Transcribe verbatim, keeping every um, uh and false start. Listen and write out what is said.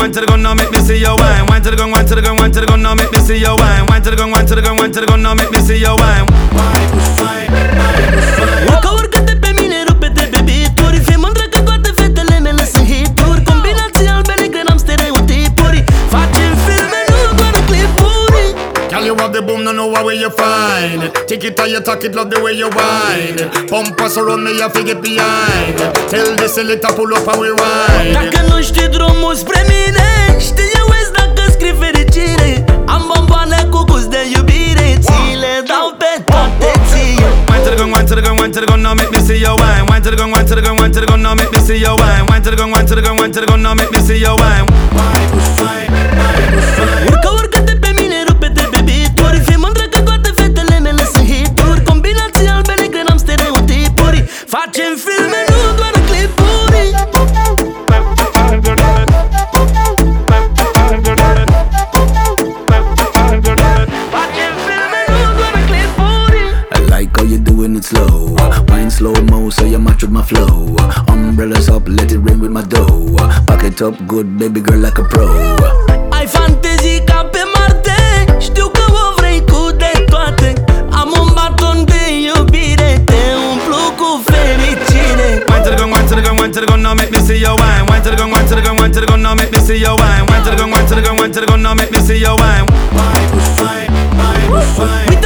wine to the gun, now make me see your wine. Wine to the gun, wine to the gun, wine to the gun, now make me see your wine. Wine to the gun, wine to the gun, wine to the gun, now make me see your wine. Urcă, urcă-te pe mine, rupe-te pe bituri. Fii mândră că toate fetele mele sunt hituri. Combinații albe negre, n-am stereotipuri. Facem filme, nu doar clipuri. Girl, you have the boom, no know where you find. Take it how you talk it, love the way you whine. Pump us around me, you figure behind. Tell this a little pull up and we ride. Dacă nu știi drumul spre mine, știi eu ești dacă scrii fericire. Am bomboane cu gust de iubire, ți le dau pe toate ție. Wine to the gun, wine to the gun, wine to the gun, now make me see your wine. Wine to the gun, wine to the gun, wine to the gun, now make me see your wine. Wine to the gun, wine to the gun, wine to the gun, now make me see your wine. Urcă, urcă-te pe mine, rupe-te pe bituri. Fii mândră că toate fetele mele sunt hituri. Combinații albe negre, n-am stereotipuri. Facem filme, nu doar clipuri. Facem filme, nu doar clipuri. I like how you doing it slow. Wine slow mo so you match with my flow. Umbrellas up, let it rain with my dough. Pack it up good, baby girl like a pro. Ai fantezii ca pe Marte, știu că o vrei cu de toate. Am un baton de iubire, te umplu cu fericire. Wine to the gun, wine to the gun, wine to the gun, now make me see your wine. Wine to the gun, wine to the gun, wine to the gun, now make me see your wine. Wine to the gun, wine to the gun, wine to the gun, now make me see your wine. Uite